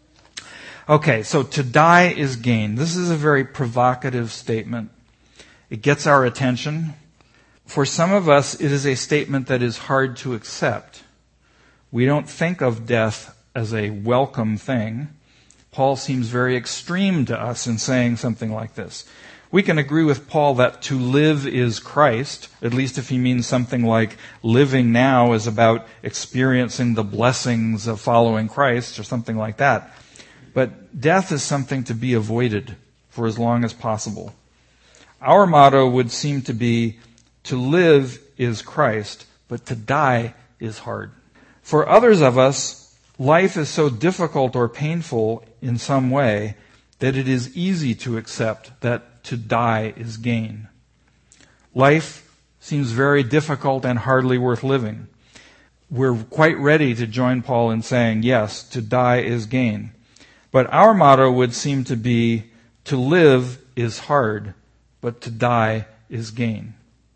Okay, so to die is gain. This is a very provocative statement. It gets our attention. For some of us, it is a statement that is hard to accept. We don't think of death as a welcome thing. Paul seems very extreme to us in saying something like this. We can agree with Paul that to live is Christ, at least if he means something like living now is about experiencing the blessings of following Christ or something like that. But death is something to be avoided for as long as possible. Our motto would seem to be to live is Christ, but to die is hard. For others of us, life is so difficult or painful in some way that it is easy to accept that to die is gain. Life seems very difficult and hardly worth living. We're quite ready to join Paul in saying, yes, to die is gain. But our motto would seem to be, to live is hard, but to die is gain.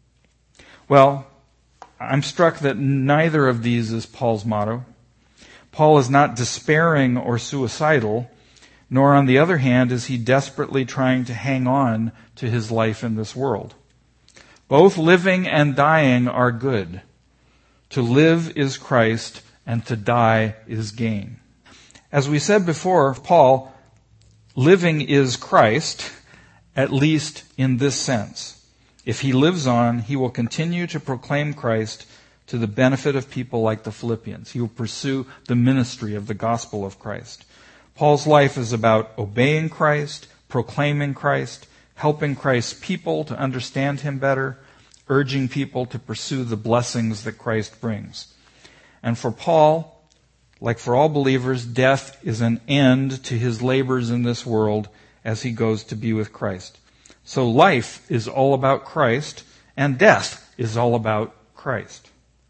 Well, I'm struck that neither of these is Paul's motto. Paul is not despairing or suicidal, nor on the other hand is he desperately trying to hang on to his life in this world. Both living and dying are good. To live is Christ, and to die is gain. As we said before, Paul, living is Christ, at least in this sense. If he lives on, he will continue to proclaim Christ to the benefit of people like the Philippians. He will pursue the ministry of the gospel of Christ. Paul's life is about obeying Christ, proclaiming Christ, helping Christ's people to understand him better, urging people to pursue the blessings that Christ brings. And for Paul, like for all believers, death is an end to his labors in this world as he goes to be with Christ. So life is all about Christ, and death is all about Christ.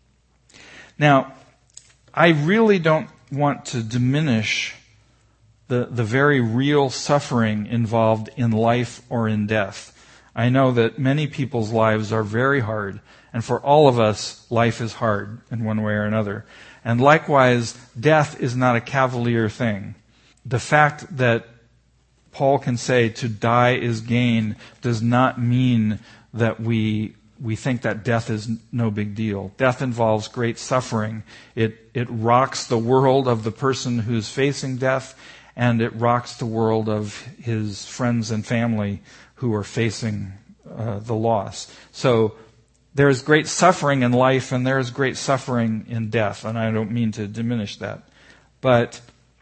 Now, I really don't want to diminish the very real suffering involved in life or in death. I know that many people's lives are very hard, and for all of us, life is hard in one way or another. And likewise, death is not a cavalier thing. The fact that Paul can say to die is gain does not mean that we think that death is no big deal. Death involves great suffering. It rocks the world of the person who's facing death, and it rocks the world of his friends and family who are facing the loss. So there is great suffering in life, and there is great suffering in death, and I don't mean to diminish that. But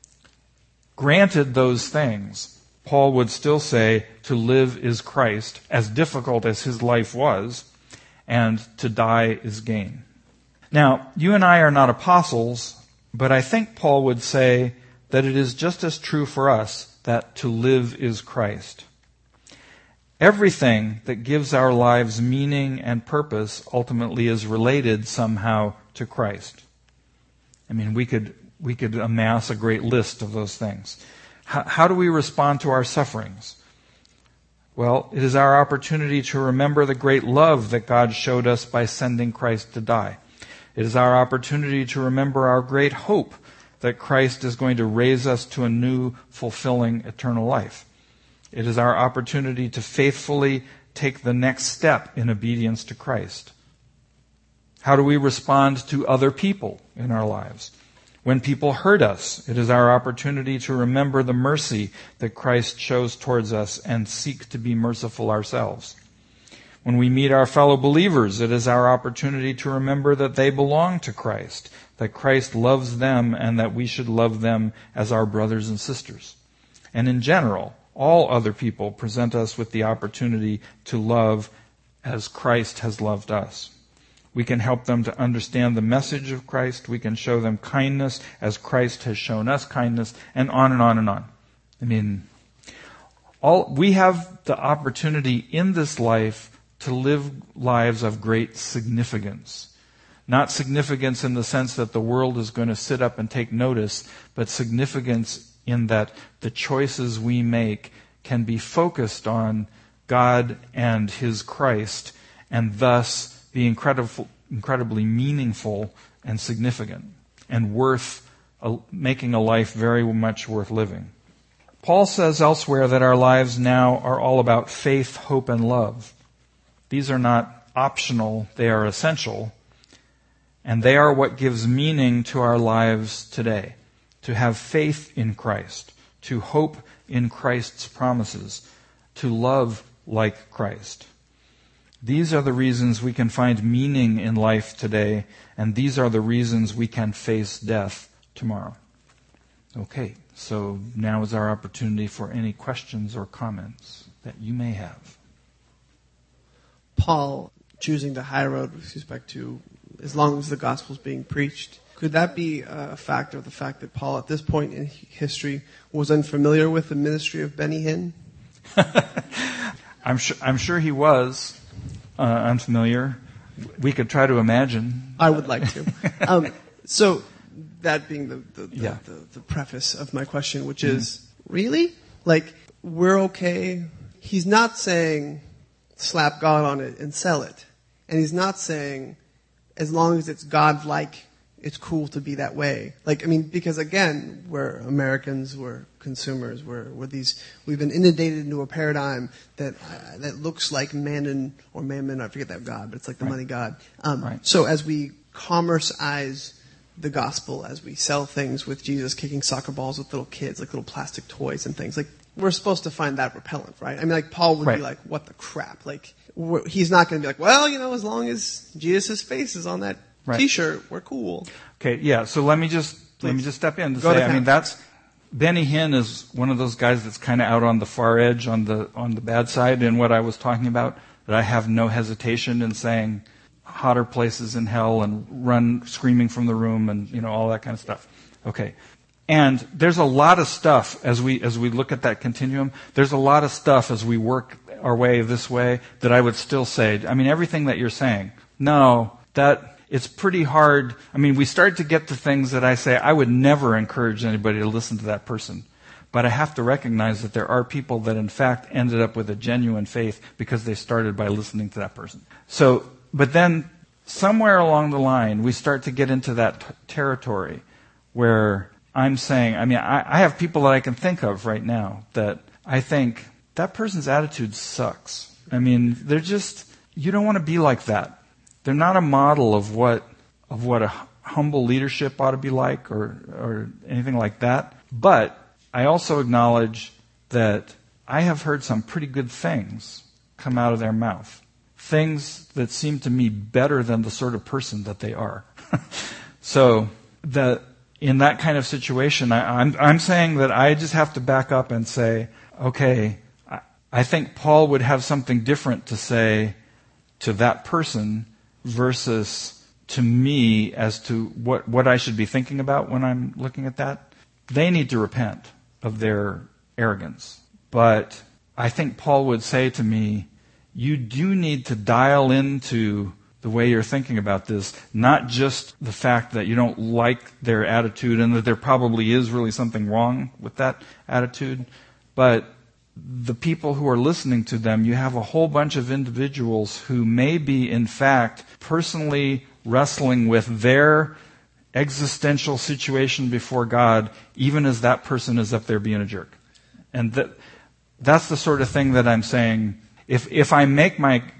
granted those things, Paul would still say to live is Christ, as difficult as his life was, and to die is gain. Now, you and I are not apostles, but I think Paul would say that it is just as true for us that to live is Christ. Everything that gives our lives meaning and purpose ultimately is related somehow to Christ. I mean, we could amass a great list of those things. How do we respond to our sufferings? Well, it is our opportunity to remember the great love that God showed us by sending Christ to die. It is our opportunity to remember our great hope that Christ is going to raise us to a new, fulfilling, eternal life. It is our opportunity to faithfully take the next step in obedience to Christ. How do we respond to other people in our lives? When people hurt us, it is our opportunity to remember the mercy that Christ shows towards us and seek to be merciful ourselves. When we meet our fellow believers, it is our opportunity to remember that they belong to Christ, that Christ loves them, and that we should love them as our brothers and sisters. And in general, all other people present us with the opportunity to love as Christ has loved us. We can help them to understand the message of Christ. We can show them kindness as Christ has shown us kindness, and on and on and on. I mean, we have the opportunity in this life to live lives of great significance. Not significance in the sense that the world is going to sit up and take notice, but significance in that the choices we make can be focused on God and His Christ, and thus be incredibly meaningful and significant, and making a life very much worth living. Paul says elsewhere that our lives now are all about faith, hope, and love. These are not optional, they are essential, and they are what gives meaning to our lives today. To have faith in Christ, to hope in Christ's promises, to love like Christ. These are the reasons we can find meaning in life today, and these are the reasons we can face death tomorrow. Okay, so now is our opportunity for any questions or comments that you may have. Paul choosing the high road with respect to as long as the gospel is being preached. Could that be a factor of the fact that Paul at this point in history was unfamiliar with the ministry of Benny Hinn? I'm sure he was unfamiliar. We could try to imagine. I would like to. So that being the preface of my question, which is, really? Like, we're okay. He's not saying slap God on it and sell it. And he's not saying as long as it's God-like, it's cool to be that way. Like, I mean, because again, we're Americans, we're consumers, we've been inundated into a paradigm that looks like mammon, I forget that God, but it's like the money God. So as we commerceize the gospel, as we sell things with Jesus kicking soccer balls with little kids, like little plastic toys and things, like, we're supposed to find that repellent, right? I mean, like, Paul would be like, what the crap? Like, he's not going to be like, well, as long as Jesus' face is on that T-shirt, we're cool. Okay, yeah. So let me just step in to say, I mean, Benny Hinn is one of those guys that's kind of out on the far edge, on the bad side in what I was talking about. That I have no hesitation in saying hotter places in hell and run screaming from the room and all that kind of stuff. Okay. And there's a lot of stuff as we look at that continuum. There's a lot of stuff as we work our way this way that I would still say. I mean, everything that you're saying. No, that it's pretty hard. I mean, we start to get to things that I say I would never encourage anybody to listen to that person. But I have to recognize that there are people that in fact ended up with a genuine faith because they started by listening to that person. So, but then somewhere along the line, we start to get into that territory where I'm saying, I mean, I have people that I can think of right now that I think that person's attitude sucks. I mean, they're just, you don't want to be like that. They're not a model of what a humble leadership ought to be like or anything like that. But I also acknowledge that I have heard some pretty good things come out of their mouth. Things that seem to me better than the sort of person that they are. So in that kind of situation, I'm saying that I just have to back up and say, okay, I think Paul would have something different to say to that person versus to me as to what I should be thinking about when I'm looking at that. They need to repent of their arrogance. But I think Paul would say to me, you do need to dial into the way you're thinking about this, not just the fact that you don't like their attitude and that there probably is really something wrong with that attitude, but the people who are listening to them, you have a whole bunch of individuals who may be, in fact, personally wrestling with their existential situation before God, even as that person is up there being a jerk. And that's the sort of thing that I'm saying. If I make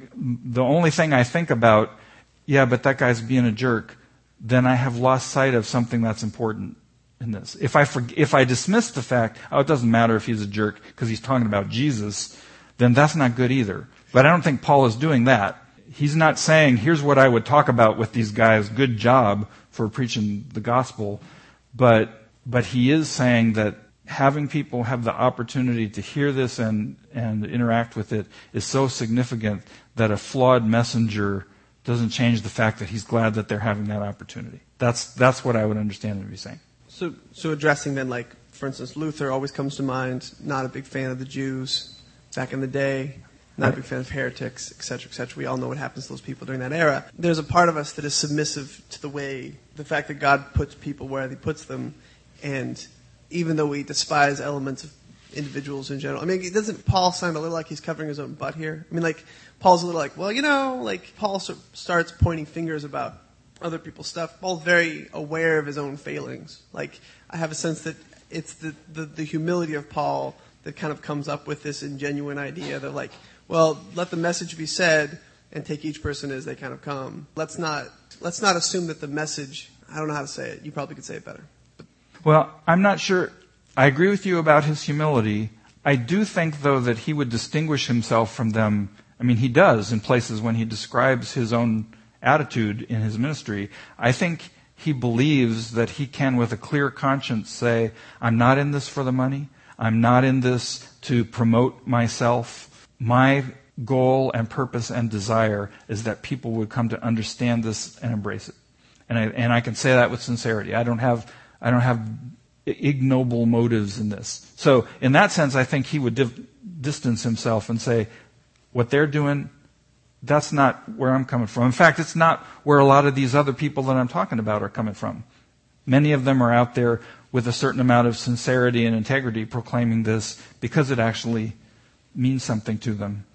the only thing I think about, yeah, but that guy's being a jerk, then I have lost sight of something that's important in this. If I dismiss the fact, it doesn't matter if he's a jerk because he's talking about Jesus, then that's not good either. But I don't think Paul is doing that. He's not saying, here's what I would talk about with these guys, good job for preaching the gospel. But he is saying that having people have the opportunity to hear this and interact with it is so significant that a flawed messenger doesn't change the fact that he's glad that they're having that opportunity. That's what I would understand him to be saying. So addressing then, like, for instance, Luther always comes to mind, not a big fan of the Jews back in the day, not a big fan of heretics, et cetera, et cetera. We all know what happens to those people during that era. There's a part of us that is submissive to the fact that God puts people where he puts them, and even though we despise elements of individuals in general. I mean, doesn't Paul sound a little like he's covering his own butt here? I mean, like, Paul's a little like, well, like Paul starts pointing fingers about other people's stuff. Paul's very aware of his own failings. Like, I have a sense that it's the humility of Paul that kind of comes up with this ingenuine idea that, like, well, let the message be said and take each person as they kind of come. Let's not assume that the message, I don't know how to say it. You probably could say it better. Well, I'm not sure. I agree with you about his humility. I do think, though, that he would distinguish himself from them. I mean, he does in places when he describes his own attitude in his ministry. I think he believes that he can, with a clear conscience, say, I'm not in this for the money. I'm not in this to promote myself. My goal and purpose and desire is that people would come to understand this and embrace it. And I can say that with sincerity. I don't have ignoble motives in this. So in that sense, I think he would distance himself and say, what they're doing, that's not where I'm coming from. In fact, it's not where a lot of these other people that I'm talking about are coming from. Many of them are out there with a certain amount of sincerity and integrity proclaiming this because it actually means something to them.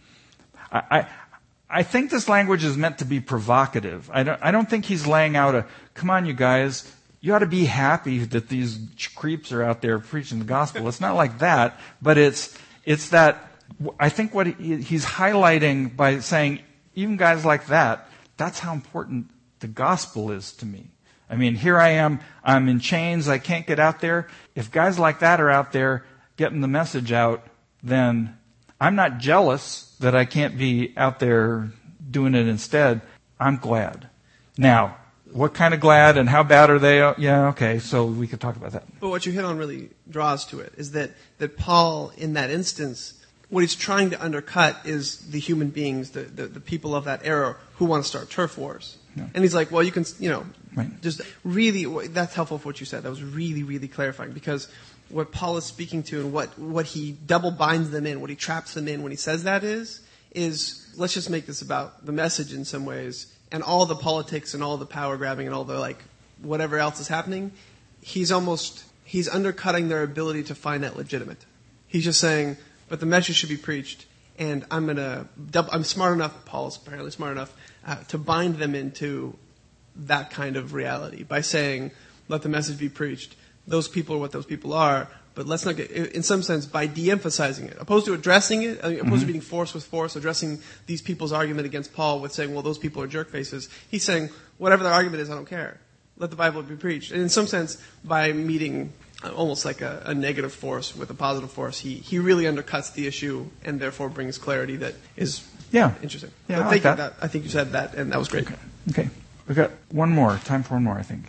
I think this language is meant to be provocative. I don't think he's laying out come on, you guys, you ought to be happy that these creeps are out there preaching the gospel. It's not like that, but it's that, I think what he's highlighting by saying, even guys like that, that's how important the gospel is to me. I mean, here I am, I'm in chains, I can't get out there. If guys like that are out there getting the message out, then I'm not jealous that I can't be out there doing it instead. I'm glad. Now, what kind of glad and how bad are they? Yeah, okay, so we could talk about that. But what you hit on really draws to it is that Paul, in that instance, what he's trying to undercut is the human beings, the people of that era who want to start turf wars. Yeah. And he's like, well, you can, right. Just really, that's helpful for what you said. That was really, really clarifying, because what Paul is speaking to and what he double binds them in, what he traps them in when he says that is let's just make this about the message in some ways, and all the politics and all the power grabbing and all the, like, whatever else is happening, he's undercutting their ability to find that legitimate. He's just saying, but the message should be preached, and I'm smart enough, Paul's apparently smart enough, to bind them into that kind of reality by saying, let the message be preached. Those people are what those people are, but let's not get, in some sense, by de-emphasizing it, opposed to addressing it, opposed to being force with force, addressing these people's argument against Paul with saying, well, those people are jerk faces. He's saying, whatever their argument is, I don't care. Let the Bible be preached. And in some sense, by meeting almost like a negative force with a positive force, he really undercuts the issue and therefore brings clarity that is interesting. Yeah, I like that. I think you said that, and that was great. Okay. We've got one more. Time for one more, I think.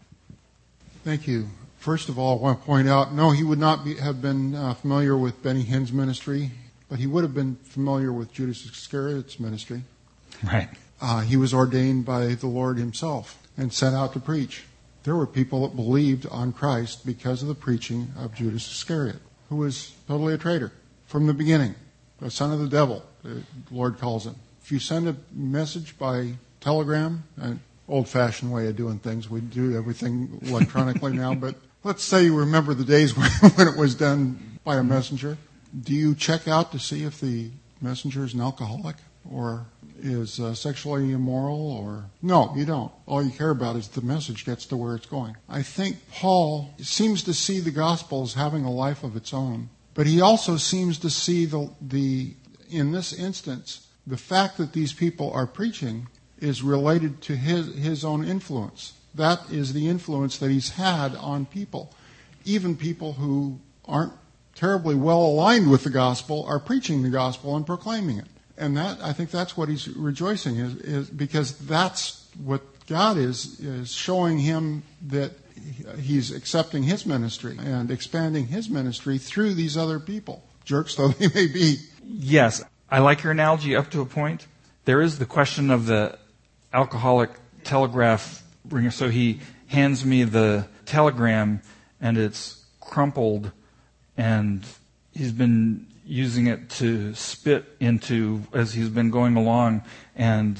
Thank you. First of all, I want to point out, no, he would not have been familiar with Benny Hinn's ministry, but he would have been familiar with Judas Iscariot's ministry. Right. He was ordained by the Lord himself and sent out to preach. There were people that believed on Christ because of the preaching of Judas Iscariot, who was totally a traitor from the beginning, a son of the devil, the Lord calls him. If you send a message by telegram, an old-fashioned way of doing things, we do everything electronically now, but let's say you remember the days when it was done by a messenger. Do you check out to see if the messenger is an alcoholic? Or is sexually immoral, or no, you don't. All you care about is the message gets to where it's going. I think Paul seems to see the gospel as having a life of its own, but he also seems to see the in this instance, the fact that these people are preaching is related to his own influence. That is the influence that he's had on people. Even people who aren't terribly well aligned with the gospel are preaching the gospel and proclaiming it. And that, I think that's what he's rejoicing is because that's what God is showing him, that he's accepting his ministry and expanding his ministry through these other people, jerks though they may be. Yes, I like your analogy up to a point. There is the question of the alcoholic telegraph bringer. So he hands me the telegram and it's crumpled, and he's been using it to spit into as he's been going along, and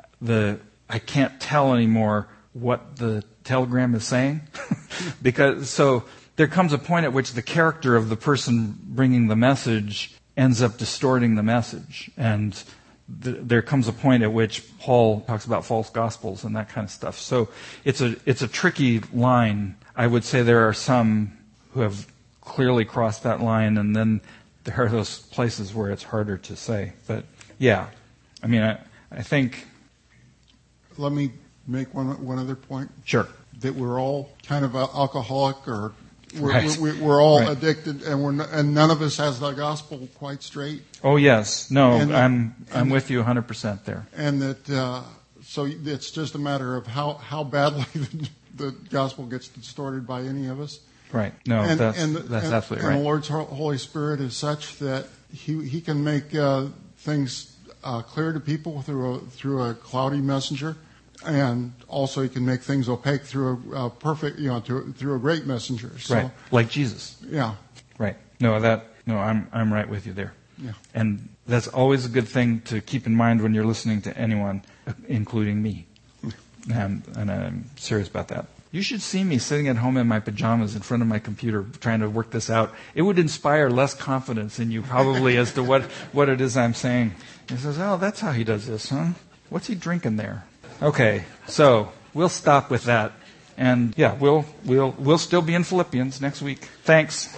I can't tell anymore what the telegram is saying. Because so there comes a point at which the character of the person bringing the message ends up distorting the message, and there comes a point at which Paul talks about false gospels and that kind of stuff. So it's a tricky line. I would say there are some who have clearly crossed that line, and then there are those places where it's harder to say. But yeah, I mean, I think. Let me make one other point. Sure. That we're all kind of alcoholic, or Right. we're all Right. addicted, and none of us has the gospel quite straight. Oh yes, no, And I'm with you 100% there. And that so it's just a matter of how badly the gospel gets distorted by any of us. Right. No, that's absolutely right. And the Lord's Holy Spirit is such that He can make things clear to people through a cloudy messenger, and also He can make things opaque through a perfect, through a great messenger. So, right. Like Jesus. Yeah. Right. I'm right with you there. Yeah. And that's always a good thing to keep in mind when you're listening to anyone, including me. And I'm serious about that. You should see me sitting at home in my pajamas in front of my computer trying to work this out. It would inspire less confidence in you probably as to what it is I'm saying. He says, oh, that's how he does this, huh? What's he drinking there? Okay, so we'll stop with that. And yeah, we'll still be in Philippians next week. Thanks.